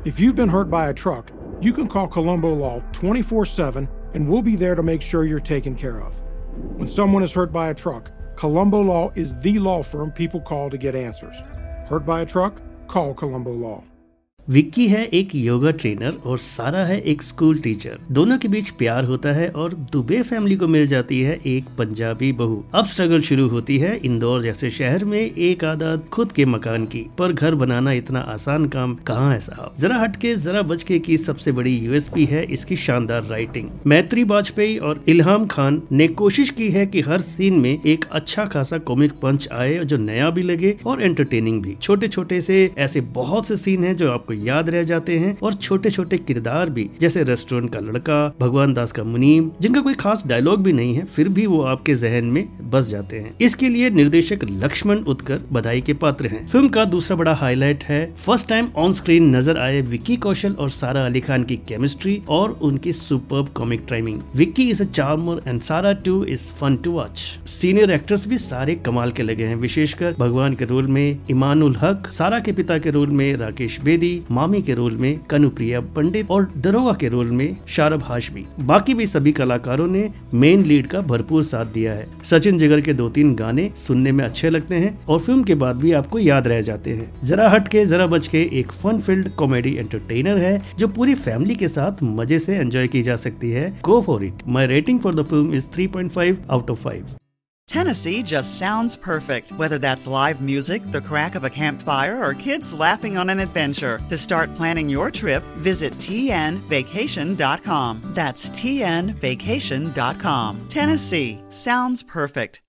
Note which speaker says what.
Speaker 1: If you've been hurt by a truck, you can call Colombo Law 24/7 and we'll be there to make sure you're taken care of. When someone is hurt by a truck, Colombo Law is the law firm people call to get answers. Hurt by a truck? Call Colombo Law.
Speaker 2: Vicky है एक yoga trainer और सारा है एक school teacher. दोनों के बीच प्यार होता है और दुबे फैमिली को मिल जाती है एक पंजाबी बहू। अब स्ट्रगल शुरू होती है इंदौर जैसे शहर में एक आदत खुद के मकान की। पर घर बनाना इतना आसान काम कहाँ है साहब। जरा हटके जरा बचके की सबसे बड़ी यूएसपी है इसकी शानदार राइटिंग। मैत्री वाजपेयी और इल्हाम खान ने कोशिश की है कि हर सीन में एक अच्छा खासा कॉमिक पंच आए जो नया भी लगे और एंटरटेनिंग भी। छोटे छोटे से ऐसे बहुत से सीन हैं जो आपको याद रह जाते हैं और छोटे छोटे किरदार भी, जैसे रेस्टोरेंट का लड़का, भगवान दास का मुनीम, जिनका कोई खास डायलॉग भी नहीं है फिर भी वो आपके जहन में बस जाते हैं। इसके लिए निर्देशक लक्ष्मण उत्कर बधाई के पात्र हैं। फिल्म का दूसरा बड़ा हाईलाइट है फर्स्ट टाइम ऑन स्क्रीन नजर आए विक्की कौशल और सारा अली खान की केमिस्ट्री और उनकी superb comic timing. Vicky is a charmer and Sara too is fun to watch. Senior actors भी सारे कमाल के लगे हैं, विशेषकर भगवान के रोल में इमानुल हक, सारा के पिता के रोल में राकेश बेदी, मामी के रोल में कनुप्रिया पंडित और दरोगा के रोल में शारब हाशमी। बाकी भी सभी कलाकारों ने मेन लीड का भरपूर साथ दिया है। सचिन जिगर के 2-3 गाने सुनने में अच्छे लगते हैं और फिल्म के बाद भी आपको याद रह जाते हैं। जरा हटके जरा बचके एक फन फिल्ड कॉमेडी एंटरटेनर है जो पूरी फैमिली के साथ मजे से एंजॉय की जा सकती है। Go for it. My rating for the film is 3.5 out of 5.
Speaker 3: Tennessee just sounds perfect, whether that's live music, the crack of a campfire, or kids laughing on an adventure. To start planning your trip, visit tnvacation.com. That's tnvacation.com. Tennessee sounds perfect.